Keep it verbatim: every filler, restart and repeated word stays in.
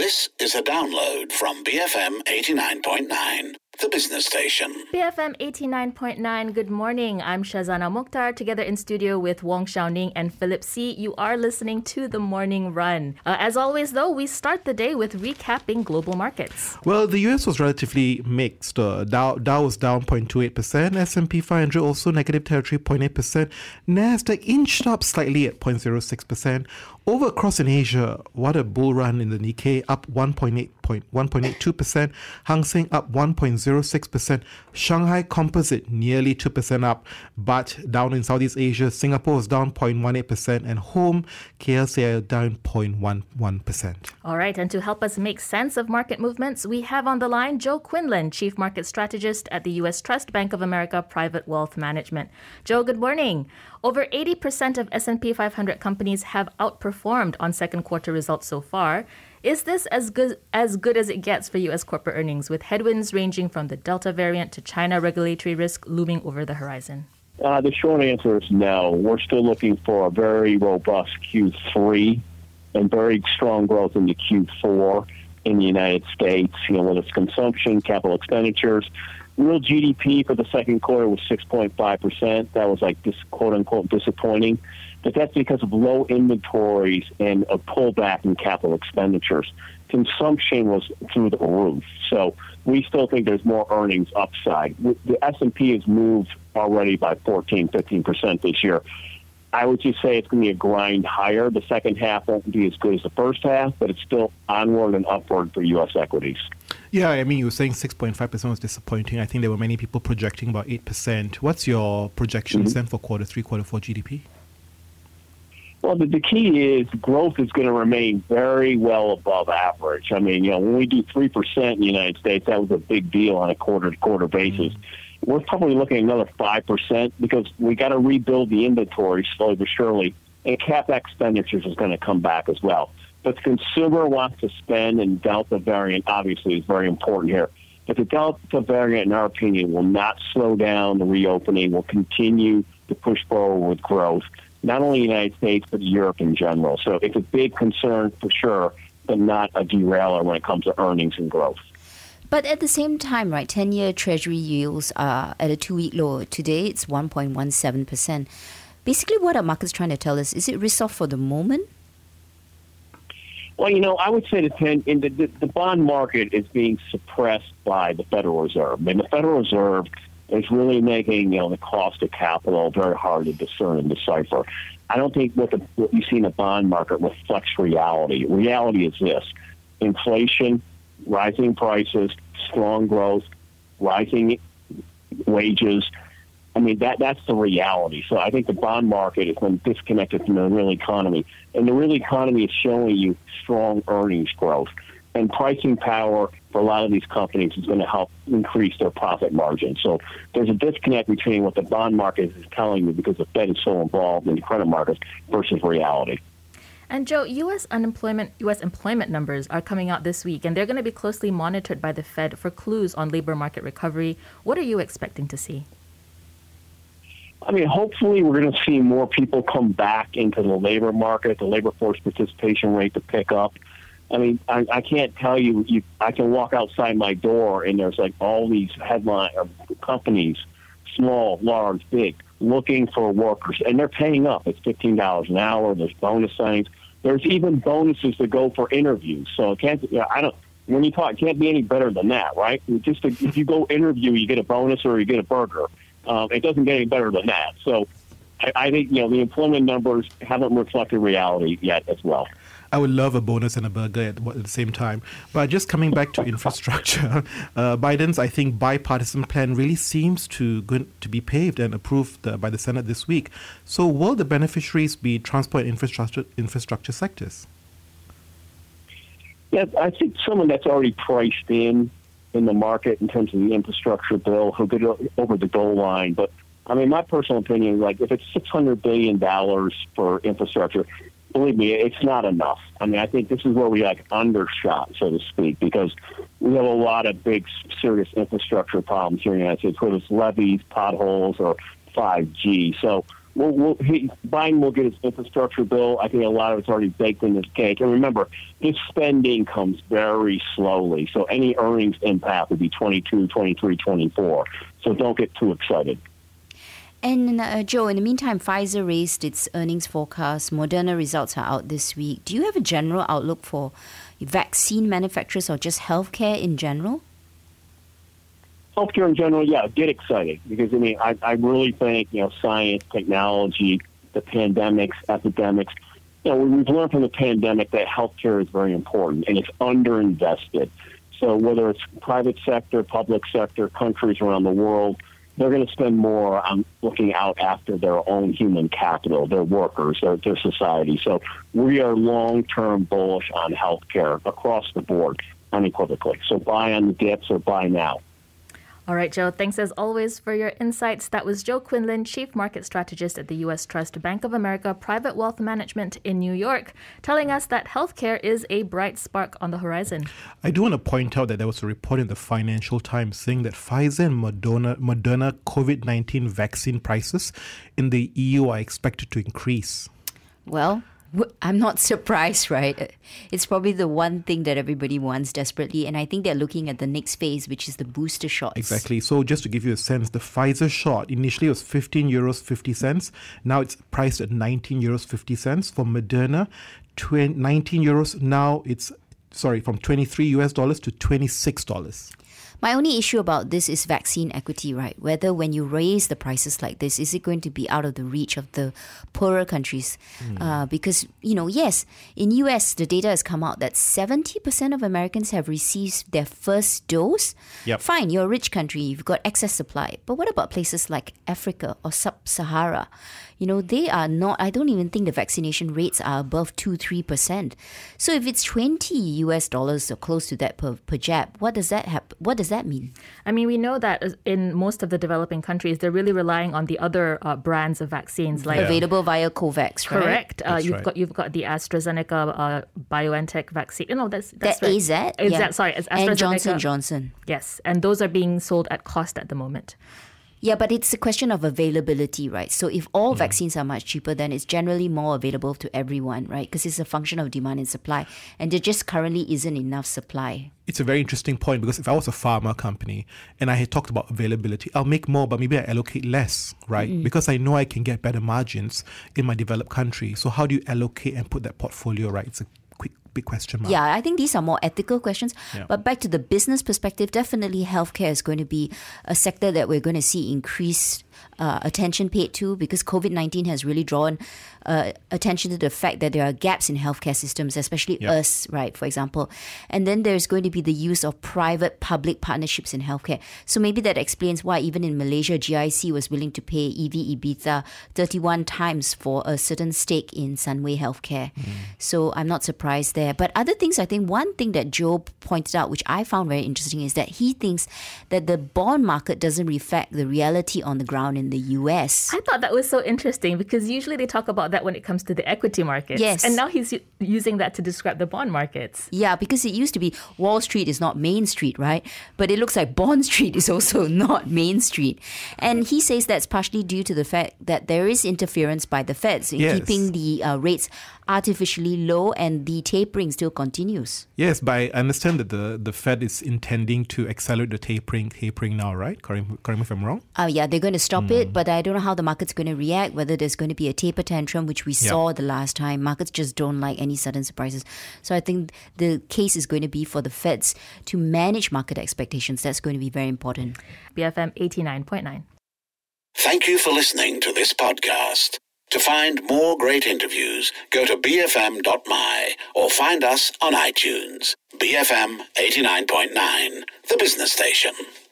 This is a download from B F M eighty-nine point nine, the business station. B F M eighty-nine point nine, good morning. I'm Shazana Mukhtar, together in studio with Wong Xiaoning and Philip See. You are listening to The Morning Run. Uh, as always, though, we start the day with recapping global markets. Well, the U S was relatively mixed. Uh, Dow, Dow was down zero point two eight percent. S and P five hundred also negative territory, zero point eight percent. NASDAQ inched up slightly at zero point zero six percent. Over across in Asia, what a bull run in the Nikkei, up one point eight two percent. Hang Seng up one point zero six percent. Shanghai Composite nearly two percent up. But down in Southeast Asia, Singapore was down zero point one eight percent. And home, K L C I down zero point one one percent. All right, and to help us make sense of market movements, we have on the line Joe Quinlan, Chief Market Strategist at the U S Trust Bank of America Private Wealth Management. Joe, good morning. Over eighty percent of S and P five hundred companies have outperformed on second quarter results so far. Is this as good as good as it gets for U S corporate earnings, with headwinds ranging from the Delta variant to China regulatory risk looming over the horizon? Uh, the short answer is no. We're still looking for a very robust Q three and very strong growth in the Q four in the United States, you know, whether it's consumption, capital expenditures. Real G D P for the second quarter was six point five percent. That was like this quote-unquote disappointing. But that's because of low inventories and a pullback in capital expenditures. Consumption was through the roof. So we still think there's more earnings upside. The S and P has moved already by fourteen, fifteen percent this year. I would just say it's going to be a grind higher. The second half won't be as good as the first half, but it's still onward and upward for U S equities. Yeah, I mean, you were saying six point five percent was disappointing. I think there were many people projecting about eight percent. What's your projections mm-hmm. then for quarter three, quarter four G D P? Well, the, the key is growth is going to remain very well above average. I mean, you know, when we do three percent in the United States, that was a big deal on a quarter-to-quarter basis. Mm-hmm. We're probably looking at another five percent because we got to rebuild the inventory slowly but surely, and CapEx expenditures is going to come back as well. But the consumer wants to spend, and Delta variant obviously is very important here. But the Delta variant, in our opinion, will not slow down the reopening, will continue to push forward with growth, not only in the United States, but Europe in general. So it's a big concern for sure, but not a derailer when it comes to earnings and growth. But at the same time, right, ten-year Treasury yields are at a two-week low. Today, it's one point one seven percent. Basically, what are markets trying to tell us? Is it risk-off for the moment? Well, you know, I would say the, ten, in the, the, the bond market is being suppressed by the Federal Reserve. I mean, the Federal Reserve is really making, you know, the cost of capital very hard to discern and decipher. I don't think what, the, what you see in the bond market reflects reality. Reality is this: inflation, rising prices, strong growth, rising wages. I mean, that that's the reality. So I think the bond market has been disconnected from the real economy. And the real economy is showing you strong earnings growth. And pricing power for a lot of these companies is going to help increase their profit margin. So there's a disconnect between what the bond market is telling you because the Fed is so involved in the credit markets versus reality. And Joe, U S unemployment, U S employment numbers are coming out this week, and they're going to be closely monitored by the Fed for clues on labor market recovery. What are you expecting to see? I mean, hopefully we're going to see more people come back into the labor market, the labor force participation rate to pick up. I mean, I, I can't tell you, you, I can walk outside my door and there's like all these headline uh, companies, small, large, big, looking for workers, and they're paying up. It's fifteen dollars an hour. There's bonus signs. There's even bonuses to go for interviews. So it can't, you know, I don't, when you talk, it can't be any better than that, right? Just to, if you go interview, you get a bonus or you get a burger. Um, it doesn't get any better than that. So I, I think, you know, the employment numbers haven't reflected reality yet as well. I would love a bonus and a burger at, at the same time. But just coming back to infrastructure, uh, Biden's, I think, bipartisan plan really seems to going to be paved and approved uh, by the Senate this week. So will the beneficiaries be transport and infrastructure, infrastructure sectors? Yeah, I think someone that's already priced in in the market in terms of the infrastructure bill who get over the goal line. But, I mean, my personal opinion is, like, if it's six hundred billion dollars for infrastructure, believe me, it's not enough. I mean, I think this is where we, like, undershot, so to speak, because we have a lot of big, serious infrastructure problems here in the United States, whether it's levees, potholes, or five G. So we'll, we'll, he, Biden will get his infrastructure bill. I think a lot of it's already baked in this cake. And remember, this spending comes very slowly. So any earnings impact would be twenty-two, twenty-three, twenty-four. So don't get too excited. And uh, Joe, in the meantime, Pfizer raised its earnings forecast. Moderna results are out this week. Do you have a general outlook for vaccine manufacturers or just healthcare in general? Healthcare in general, yeah, get excited because I mean, I, I really think you know science, technology, the pandemics, epidemics. You know, we've learned from the pandemic that healthcare is very important and it's underinvested. So whether it's private sector, public sector, countries around the world, they're going to spend more on looking out after their own human capital, their workers, their, their society. So we are long-term bullish on healthcare across the board, unequivocally. So buy on the dips or buy now. All right, Joe, thanks as always for your insights. That was Joe Quinlan, Chief Market Strategist at the U S Trust Bank of America Private Wealth Management in New York, telling us that healthcare is a bright spark on the horizon. I do want to point out that there was a report in the Financial Times saying that Pfizer and Moderna, Moderna COVID nineteen vaccine prices in the E U are expected to increase. Well, I'm not surprised, right? It's probably the one thing that everybody wants desperately. And I think they're looking at the next phase, which is the booster shots. Exactly. So just to give you a sense, the Pfizer shot initially was fifteen euros fifty cents. Now it's priced at nineteen euros fifty cents. For Moderna, nineteen euros. Now it's, sorry, from twenty-three US dollars to twenty-six dollars. My only issue about this is vaccine equity, right? Whether when you raise the prices like this, is it going to be out of the reach of the poorer countries? Mm. Uh, because, you know, yes, in U S, the data has come out that seventy percent of Americans have received their first dose. Yep. Fine, you're a rich country, you've got excess supply. But what about places like Africa or Sub-Sahara? You know, they are not, I don't even think the vaccination rates are above two to three percent. So if it's twenty U S dollars or close to that per, per jab, what does that have, what does that mean? I mean, we know that in most of the developing countries, they're really relying on the other uh, brands of vaccines. like yeah. Available via COVAX, right? Correct. Uh, you've right. got you've got the AstraZeneca uh, BioNTech vaccine. No, that's, that's that right. A Z? Is yeah. that, sorry, it's AstraZeneca. And Johnson and Johnson. Yes, and those are being sold at cost at the moment. Yeah, but it's a question of availability, right? So if all mm. vaccines are much cheaper, then it's generally more available to everyone, right? Because it's a function of demand and supply. And there just currently isn't enough supply. It's a very interesting point because if I was a pharma company and I had talked about availability, I'll make more, but maybe I allocate less, right? Mm-hmm. Because I know I can get better margins in my developed country. So how do you allocate and put that portfolio right? It's a quick big question mark. Yeah, I think these are more ethical questions. Yeah. But back to the business perspective, definitely healthcare is going to be a sector that we're going to see increased uh, attention paid to because COVID nineteen has really drawn uh, attention to the fact that there are gaps in healthcare systems, especially yep. us, right, for example. And then there's going to be the use of private-public partnerships in healthcare. So maybe that explains why even in Malaysia, G I C was willing to pay E V EBITDA thirty-one times for a certain stake in Sunway Healthcare. Mm. So I'm not surprised there. But other things, I think one thing that Joe pointed out, which I found very interesting, is that he thinks that the bond market doesn't reflect the reality on the ground in the U S. I thought that was so interesting because usually they talk about that when it comes to the equity markets. Yes. And now he's u- using that to describe the bond markets. Yeah, because it used to be Wall Street is not Main Street, right? But it looks like Bond Street is also not Main Street. And he says that's partially due to the fact that there is interference by the Feds in yes. keeping the uh, rates artificially low and the tapering still continues. Yes, but I understand that the, the Fed is intending to accelerate the tapering tapering now, right? Correct, correct me if I'm wrong. Uh, yeah, they're going to stop mm. it, but I don't know how the market's going to react, whether there's going to be a taper tantrum, which we yep. saw the last time. Markets just don't like any sudden surprises. So I think the case is going to be for the Feds to manage market expectations. That's going to be very important. B F M eighty-nine point nine. Thank you for listening to this podcast. To find more great interviews, go to b f m dot m y or find us on iTunes. B F M eighty-nine point nine, the business station.